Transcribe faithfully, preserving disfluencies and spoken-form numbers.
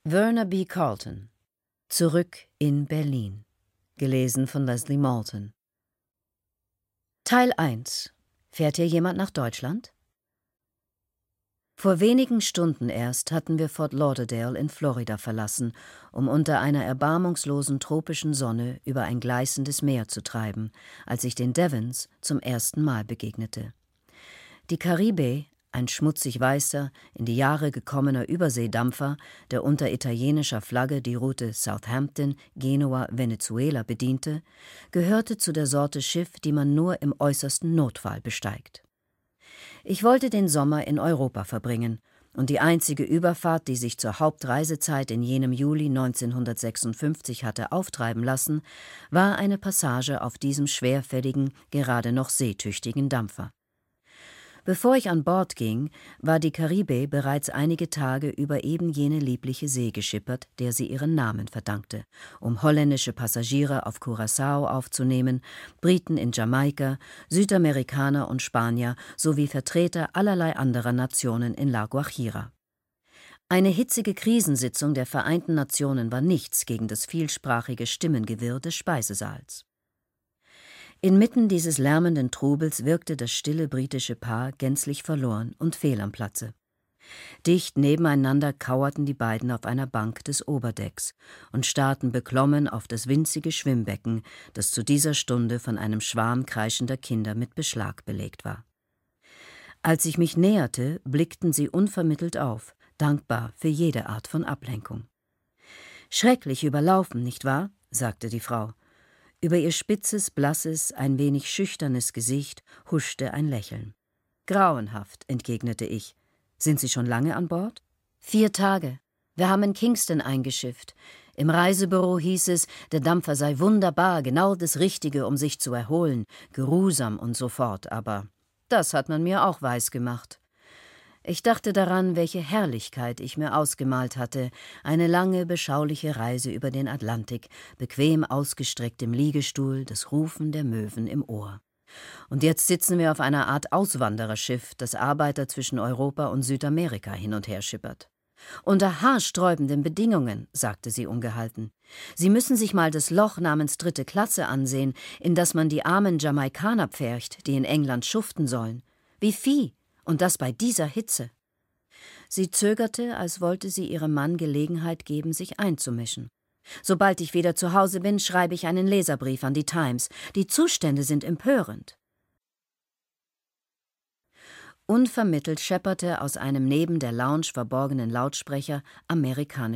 Verna B. Carlton. Zurück in Berlin. Gelesen von Leslie Malton. Teil eins. Fährt hier jemand nach Deutschland? Vor wenigen Stunden erst hatten wir Fort Lauderdale in Florida verlassen, um unter einer erbarmungslosen tropischen Sonne über ein gleißendes Meer zu treiben, als ich den Devons zum ersten Mal begegnete. Die Caribe, ein schmutzig weißer, in die Jahre gekommener Überseedampfer, der unter italienischer Flagge die Route Southampton, Genua, Venezuela bediente, gehörte zu der Sorte Schiff, die man nur im äußersten Notfall besteigt. Ich wollte den Sommer in Europa verbringen, und die einzige Überfahrt, die sich zur Hauptreisezeit in jenem Juli neunzehnhundertsechsundfünfzig hatte auftreiben lassen, war eine Passage auf diesem schwerfälligen, gerade noch seetüchtigen Dampfer. Bevor ich an Bord ging, war die Caribe bereits einige Tage über eben jene liebliche See geschippert, der sie ihren Namen verdankte, um holländische Passagiere auf Curaçao aufzunehmen, Briten in Jamaika, Südamerikaner und Spanier sowie Vertreter allerlei anderer Nationen in La Guajira. Eine hitzige Krisensitzung der Vereinten Nationen war nichts gegen das vielsprachige Stimmengewirr des Speisesaals. Inmitten dieses lärmenden Trubels wirkte das stille britische Paar gänzlich verloren und fehl am Platze. Dicht nebeneinander kauerten die beiden auf einer Bank des Oberdecks und starrten beklommen auf das winzige Schwimmbecken, das zu dieser Stunde von einem Schwarm kreischender Kinder mit Beschlag belegt war. Als ich mich näherte, blickten sie unvermittelt auf, dankbar für jede Art von Ablenkung. »Schrecklich überlaufen, nicht wahr?« sagte die Frau. Über ihr spitzes, blasses, ein wenig schüchternes Gesicht huschte ein Lächeln. »Grauenhaft«, entgegnete ich. »Sind Sie schon lange an Bord?« »Vier Tage. Wir haben in Kingston eingeschifft. Im Reisebüro hieß es, der Dampfer sei wunderbar, genau das Richtige, um sich zu erholen, geruhsam und so fort, aber das hat man mir auch weisgemacht.« Ich dachte daran, welche Herrlichkeit ich mir ausgemalt hatte, eine lange, beschauliche Reise über den Atlantik, bequem ausgestreckt im Liegestuhl, das Rufen der Möwen im Ohr. Und jetzt sitzen wir auf einer Art Auswandererschiff, das Arbeiter zwischen Europa und Südamerika hin und her schippert. »Unter haarsträubenden Bedingungen«, sagte sie ungehalten. »Sie müssen sich mal das Loch namens dritte Klasse ansehen, in das man die armen Jamaikaner pfercht, die in England schuften sollen. Wie Vieh! Und das bei dieser Hitze.« Sie zögerte, als wollte sie ihrem Mann Gelegenheit geben, sich einzumischen. »Sobald ich wieder zu Hause bin, schreibe ich einen Leserbrief an die Times. Die Zustände sind empörend.« Unvermittelt schepperte aus einem neben der Lounge verborgenen Lautsprecher amerikanische